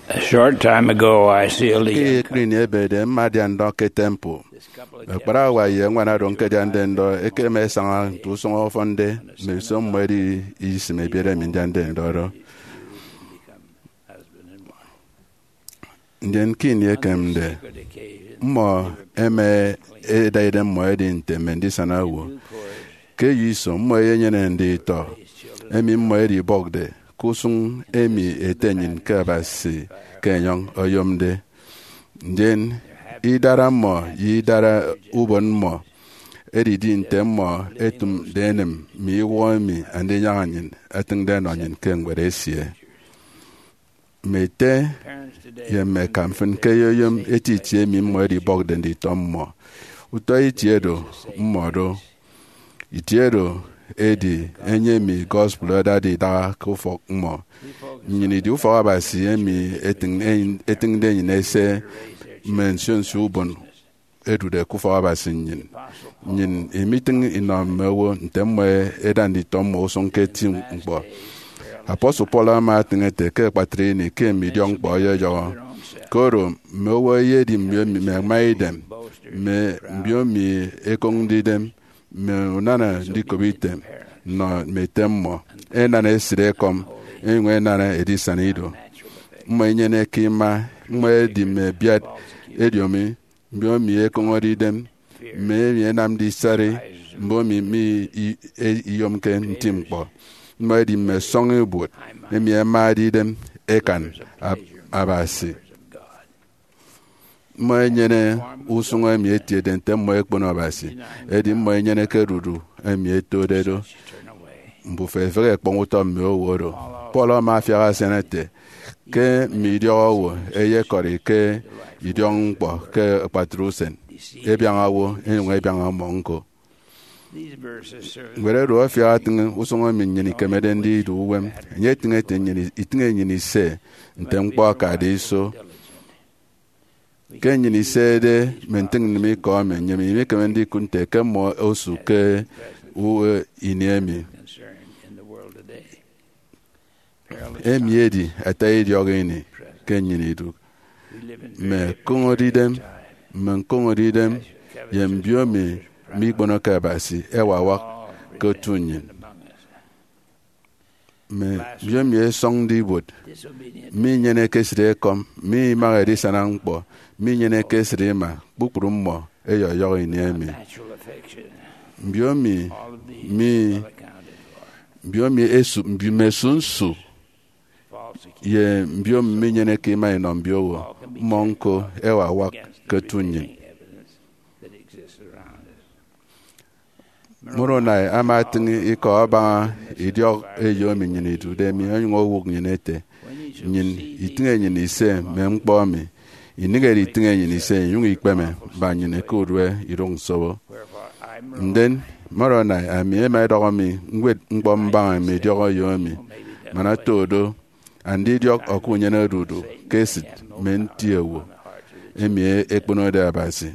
A short time ago, I sealed a Ke young krini ebede mmadụ ando ke temple. Ekpara wa ye ngwana don ke jande ndo eke me sanga tu songo fonde me so mwedi isi me biere min jande ndo ro. Ndien kin ye kemde. Mo eme edaide mo edi nteme ndi sana wo. Ke yiso mo ye nyene ndi to. Emi mo edi bogde. Kusung emi etenyin ke basi kenyong oyomde. Ndien idara mo yidara ubon mo edidi ntem mo etum denem mi womi ande nyanyin atung den onyin kengwere sie mete yeme kamfen keyoyom etitie mi mo edi bogden di tommo uto itiedo mmodo itiedo edi enye mi gospel da di da ko fok mo nyini di ufo abasi emi etung den nyinese mention subon edu de kufa abasi nyin meeting inom mewo ntemwe edan di tomo sonketi ngbo apostle Paul ma tingete ke patri ni ke midion gbo yo koro mewo ye di me maidem me biomi ekongdidem me unana di kobitem no metemmo enana esirekom enwe nana edisanido mwenye kima mwe di me biat ediomi biomi ekongdidem me nam di sare mbomi mi iyomke ntimpo mwe di me songe bot me ma di dem ekan abasi mwe nyene usunga mi etie den temmo ekpono abasi edi mwe nyene kerudu emi etodedo mbufe fere ekponguto mi oworo polo ma fiara senete ke mi diowo eye kori ke idiong po ke patrusen ebiangawo enwe ebianga monko ngere ro fiara tin usunga mi nyini kemede ndi duwem nye tingete nyini itinge nyini se ntempo ka de so ke nyini se de menting mi ko me nyimi mi kemendi kunte ke mo osu ke u iniemi emiedi ataidi ogini kenyini du me kongodidem yembiomi mi gbono kabasi ewawa kotunyin me biomi songdi bot mi nyene kesire kom mi magadi sanangpo mi nyene kesire ma bukuru mo eyoyo iniemi biomi esu mbimesunsu ye mbio minyene kima ino mbiowo monko ewa wak ketunyin muro na amatingi iko aba idio eyo minyini dude mi onyo wuk nyinete nyin itinge nyini se memkpo mi inigeri itinge nyini se yung ikpeme ba nyine kodwe irong sobo nden muro na ami ema edogo mi ngwet ngbo mba mi diogo yo mi mana todo andi diok okunye na rudu kesit mentiewo emi ekpono de abasi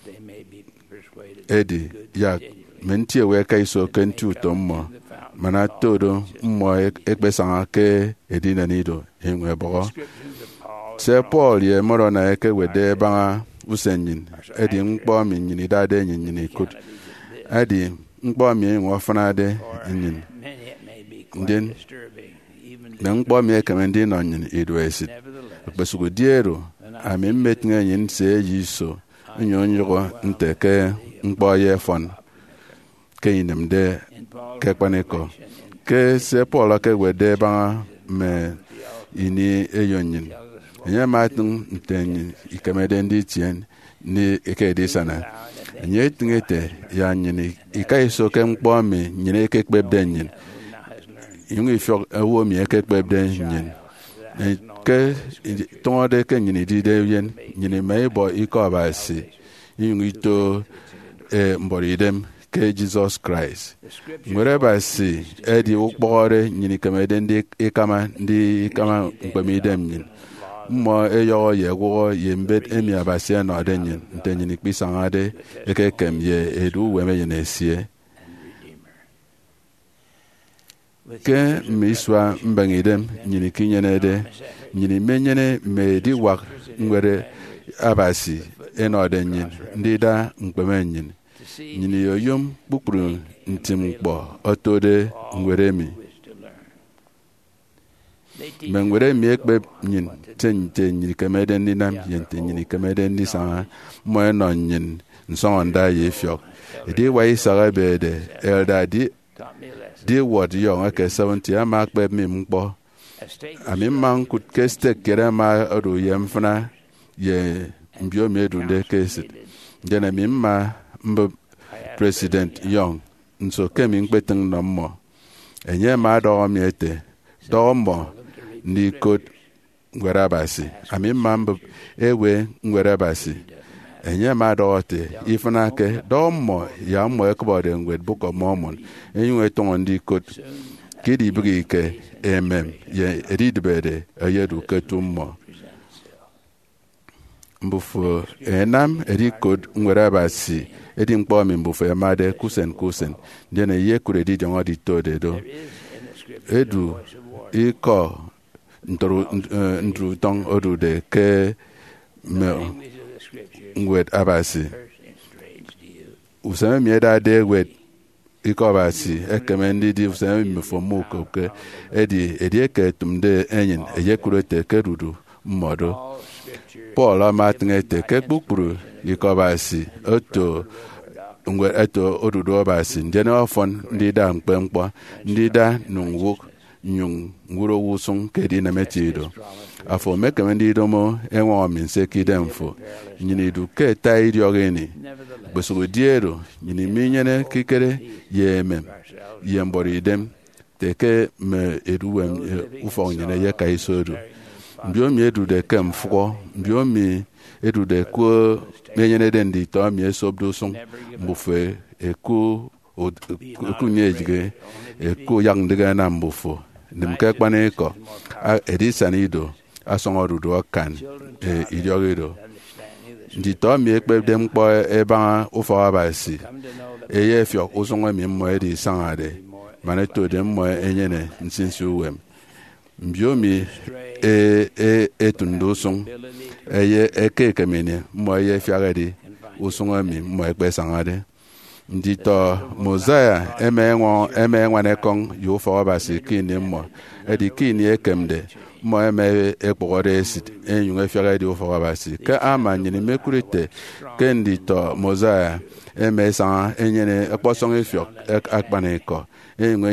edi ya mentiewo kaiso kentu tommo mana todo mmo ekpesanga ke edina nido enwe bogo se Paul ye moro na eke wede banga usenyin edi nkpo mi nyini dade nyini kut edi nkpo mi nwofanade nyin ndin na nkpo mi ekemendi no nyin edwesit besugo diero ami mmetinga nyin se yiso nyonyo nteke nkpo ye fon ke inemde ke kpaneko ke se Paul ke wede banga me ini eyonyin nye matun ntenyin ikemede ndi tien ni ekede sana nye tingete ya nyini ikaiso ke nkpo mi nyine ekekpebde nyin yungi fyo ewo mi ekekpebde nyin ke tonde ke nyini dide yen nyini meibo ikobasi yungi to mboridem ke Jesus Christ ngere basi edi ukpore nyini kemede ndi ikama nkpemidem nyin mo eyo yewo yembet emi abasia no adenyin ntenyin ikpisangade ekekem ye edu weme yenesie ke miswa mbangidem nyini kinyenede nyini menyene medi wak ngwere abasi enode nyin ndida nkpemenyin nyini yoyom kpukpuru ntimkpo otode ngweremi mengweremi ekpe nyin tenye nyini kemede ndinam yente nyini kemede ndisanga moe no nyin nsonda yefiok edi wai sarebede elda di word yong ke 70 ama kpe mi mkpo ami man kut ke stek kere ma odu yemfna ye mbio medu de kesit jena mi ma mb president yong nso kemi nkpeteng no mo enye ma do mi ete do mo ni kod ngwerabasi ami ma mb ewe ngwerabasi enye ma do te ifna ke do mo ya mo ekbode ngwed Book of Mormon enwe tongo ndi kod kidi bigi ke ye edidbede ayedu ketummo mbufu enam edikod ngwerabasi edi mkpo mi mbufu emade kusen jene ye kuredi jongo di tode do edu iko ndru tong odu de ke me ngwed abasi useme mieda de wed iko abasi ekemendi di useme mfomu koke edi eke tumde enyin eye kurete kerudu mmodo Paul amatngete ke kpukpuru iko abasi oto ngwe eto odudu abasi njene ofon ndida mkpemkpo ndida nungwuk nyung nguro wusung kedi na metido afo mekemendi domo enwe ominse kidemfo nyini du ke taidi ogeni besugo diero nyini minyene kikere yemem yembori dem teke me eduwem ufo nyene ye kaisodu mbiomi edu de kemfo mbiomi edu de ko menyene dendi to mi esobdo sung mbufe eku kunyejige eku yang diga na mbufo nimke kpane ko edisanido asongorudo kan idiogido ndi to mi ekpe dem kpo eba ufo abasi eye fio usongo mi mo edi sangade maneto dem mo enyene nsinsu wem mbiomi etundo sung eye ekeke mene mo eye fiagadi usongo mi mo ekpe sangade ndi to Mosiah emenwane kong yo fo abasi kini mo edi kini ekemde mo eme ekpogore esit enyun efiagadi yo fo abasi ke amanyini mekurite ke ndi to Mosiah emesa enyene ekposong efiok akpaniko enyun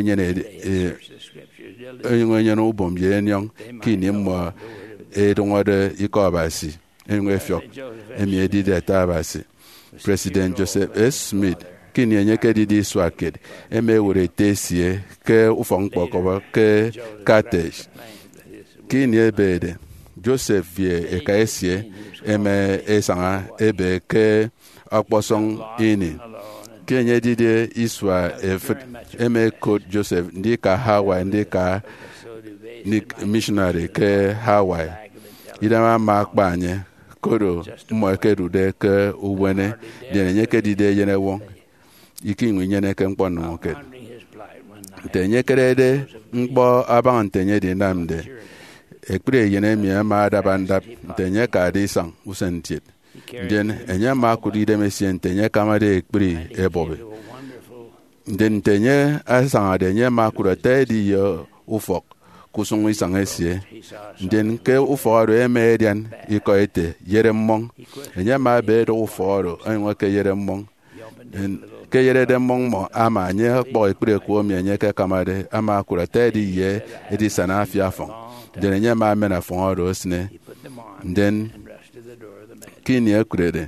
enyene ubom ye nyong kini mo edongode iko abasi enyun efiok emi edide tabasi President Joseph S. Smith kini enyeke didi swaked eme were tesie ke ufong pokoba ke Carthage kini ebede Joseph vie ekaesie eme esanga ebe ke akposong ini kenye didi iswa eme code Joseph ndika Hawaii ndika missionary ke Hawaii idama makbanye kodo mo kerude ke uwene denye didi yene won iki nyene ke mkpo no ke tenye kerede mkpo abang tenye di namde ekpre yene mi ma dabanda tenye ka di sang usentit den enya ma kudi de mesien tenye kamade ekpre ebobe den tenye asanga denye ma kurate di yo ufok kusung isang esie den ke uforo emedian ikoete yeremmong enya ma be do uforo enwe ke yeremmong ke yere de mongmo ama nye kpo ekpre ko mi nye ke kamade ama kurate di ye edi sana afia fon den nye ma mena fon oro sne den kini ekrede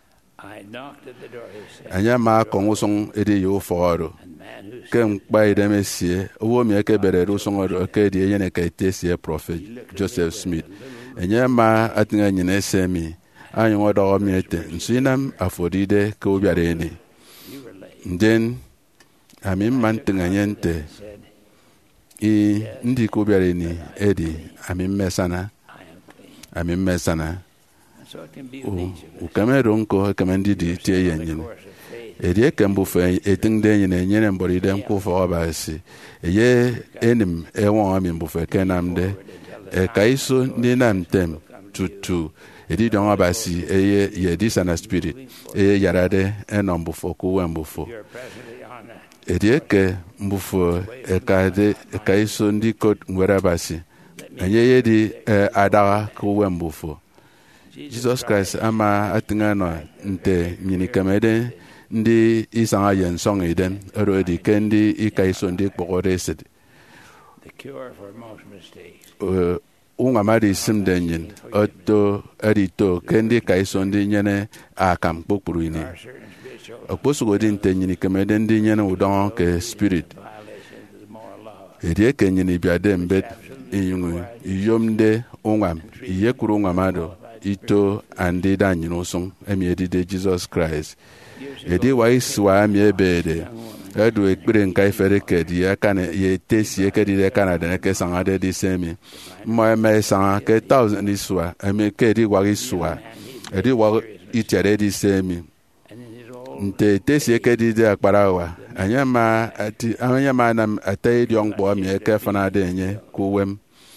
anya ma kongusong edi yo foro ke mpa ide mesie owo mi ke bere ro song oro ke di yene ke tesie prophet Joseph Smith enya ma atinga nyine semi anyo odo mi ete nsinam afodide ke obiare ni den ami mantenga nyente ndi ko biare ni edi ami mesana o kamero nko kamendi di tie yenyin Edi ke mbufe etingde nyine nyene mbori dem ku fo basi. Ye enim ewon ami mbufe kenamde. Kaiso ndi namtem tutu. Edi don basi ye disana spirit. Yarade enombufo ku wembufo. Edi ke mbufo kaiso ndi kot ngwera basi. Ye di adaga ku wembufo. Jesus Christ ama atingano nte nyini kamede ndi isanga yen song iden erodi kendi ikaiso ndi kpokoreset unga mari simdenyin oto erito kendi kaiso ndi nyene akam kpokpuru ini okposugo di nte nyini kamede ndi nyene udon ke spirit edi ke nyini biade mbet inyungu iyomde ungam iyekuru ungamado ito andi da nyino song emiedi de Jesus Christ edi waiswa mi ebede edu ekpere nkai fere kedi akane ye tesi ekedi de Canada ne ke sanga de disemi mo me sanga ke 1000 diswa emi kedi waiswa edi wa itere disemi nte tesi ekedi de akparawa anyama na atay diong bo mi ke fana de nye kuwem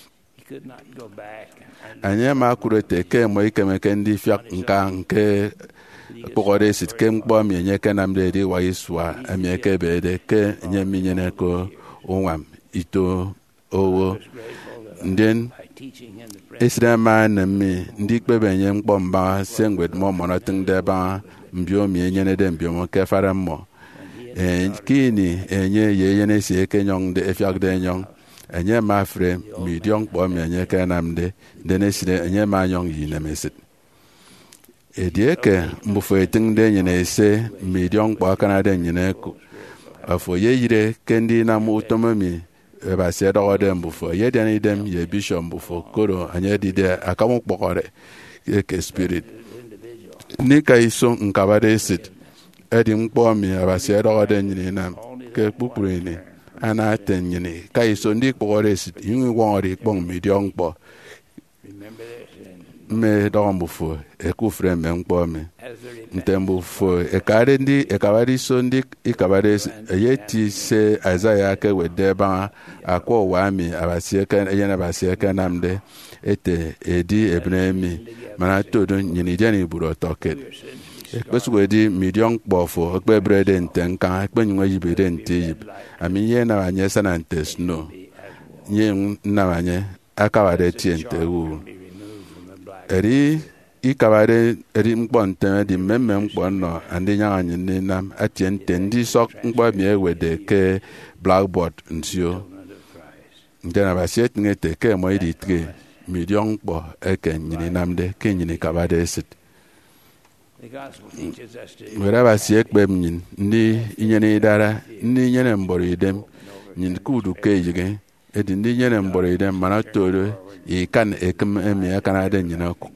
anyama kurete ke mo ikemeke ndi fiak nka nke pokore sit kem bo mi nye ke namde di waiswa ami ke bede ke nye mi nye ko onwam ito owo nden esrama na mi ndi kpebe nye mkpomba sengwet mo monoting de ba mbio mi nye ne de mbio mo ke fara mo kini enye ye ne si ke nyong de efiak de nyong enye ma fre mi diong bo mi enye ke namde de ne si enye ma nyong yi na mesit edieke mbufo eting de nyene se mi diong bo kana de nyene ku afo ye yire kendi na mu utomomi ba se do de mbufo ye de ni dem ye bishop mbufo koro anye di de akamu kpokore ke spirit ni kai so nkabade sit edi mkpo mi abasi edo de nyini na ke kpukpuru ni ana ten nyini kai so ndi kpokore sit yinwi wori kpong mi di ongpo me do mbufo ekufre me mkpo mi ntembufo ekare ndi ekabari so ndi ikabare yeti se Isaiah ke wede ba akwo wa mi abasi eke yena abasi eke namde ete edi ebremi mana todo nyini jeni buro toket ekpesugo di million kpofo ekpe brede ntenka ekpe nywe yibere nte yib ami ye na anye sana nte snow nye na anye akawade tie nte wu eri ikawade eri mkpo nte di mmemme mkpo no andi nya anye ni nam atie nte ndi sok mkpo mi ewede ke blackboard nsio ndena basiet ngete ke mo idi tre million mkpo eke nyini namde ke nyini kawade sit wherever si ekpe mnyin ndi inyene idara ndi inyene mboro idem nyin kudu ke yige edi ndi inyene mboro idem mana toro ikan ekem emi akana de nyina ku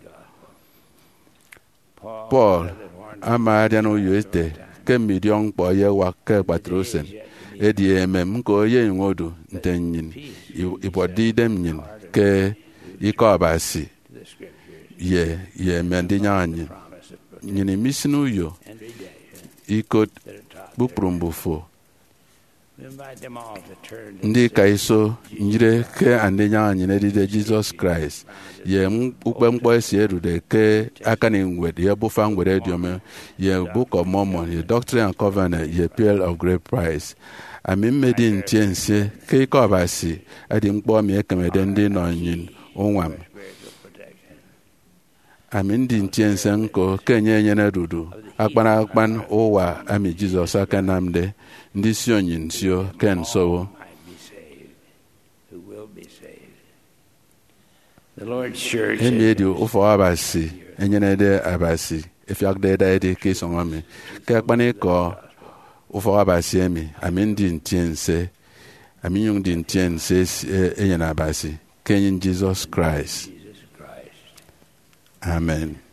Paul ama adiano yote ke million po ye wa ke patrosen edi emem ko ye ngodu ntenyin ibodi dem nyin ke ikobasi ye mendi nyanyin nyini misinu yo ikot buprumbufu ndi kaiso njire ke andenya nyine de Jesus Christ ye ukpe mkpo esi erude ke akani ngwed ye bufa ngwede diome ye Book of Mormon ye Doctrine and Covenant ye Pearl of Great Price ami mmedi ntiense ke ikobasi adi mkpo mi ekemede ndi no nyin onwam amin din tiensen ko kenye nyene dudu akpan owa ami Jesus akanamde ndi sionyin sio ken so The Lord's church emi ufo abasi enyene de abasi efiak de de ke songami ke akpan ko ufo abasi emi amin din tiense amin yung din tiense enyena abasi kenyin Jesus Christ. Amen.